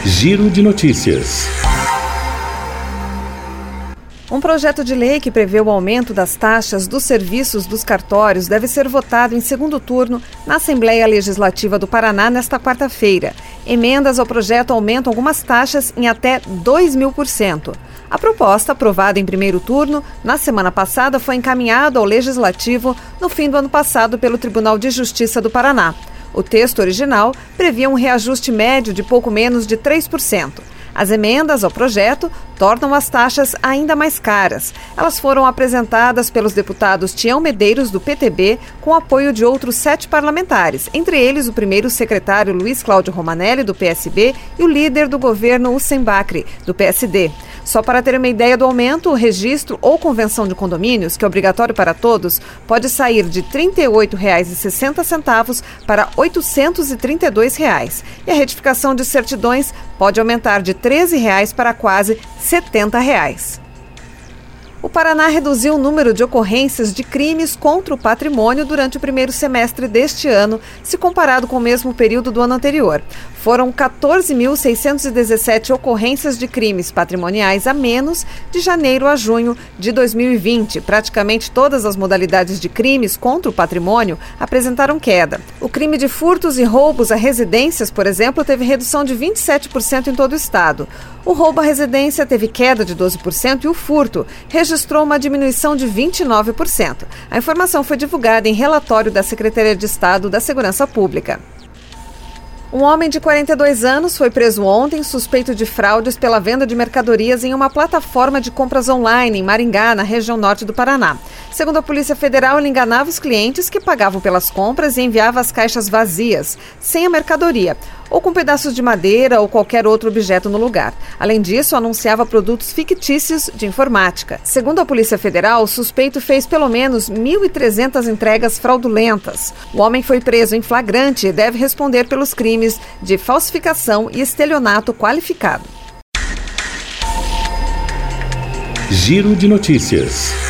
Giro de Notícias. Um projeto de lei que prevê o aumento das taxas dos serviços dos cartórios deve ser votado em segundo turno na Assembleia Legislativa do Paraná nesta quarta-feira. Emendas ao projeto aumentam algumas taxas em até 2.000%. A proposta, aprovada em primeiro turno, na semana passada foi encaminhada ao Legislativo no fim do ano passado pelo Tribunal de Justiça do Paraná. O texto original previa um reajuste médio de pouco menos de 3%. As emendas ao projeto tornam as taxas ainda mais caras. Elas foram apresentadas pelos deputados Tião Medeiros, do PTB, com apoio de outros 7 parlamentares, entre eles o primeiro secretário Luiz Cláudio Romanelli, do PSB, e o líder do governo Hussein Bacri, do PSD. Só para ter uma ideia do aumento, o registro ou convenção de condomínios, que é obrigatório para todos, pode sair de R$ 38,60 para R$ 832. E a retificação de certidões pode aumentar de R$ 13 para quase R$ 70. O Paraná reduziu o número de ocorrências de crimes contra o patrimônio durante o primeiro semestre deste ano, se comparado com o mesmo período do ano anterior. Foram 14.617 ocorrências de crimes patrimoniais a menos de janeiro a junho de 2020. Praticamente todas as modalidades de crimes contra o patrimônio apresentaram queda. O crime de furtos e roubos a residências, por exemplo, teve redução de 27% em todo o estado. O roubo à residência teve queda de 12% e o furto registrou uma diminuição de 29%. A informação foi divulgada em relatório da Secretaria de Estado da Segurança Pública. Um homem de 42 anos foi preso ontem suspeito de fraudes pela venda de mercadorias em uma plataforma de compras online em Maringá, na região norte do Paraná. Segundo a Polícia Federal, ele enganava os clientes que pagavam pelas compras e enviava as caixas vazias, sem a mercadoria, ou com pedaços de madeira ou qualquer outro objeto no lugar. Além disso, anunciava produtos fictícios de informática. Segundo a Polícia Federal, o suspeito fez pelo menos 1.300 entregas fraudulentas. O homem foi preso em flagrante e deve responder pelos crimes de falsificação e estelionato qualificado. Giro de Notícias.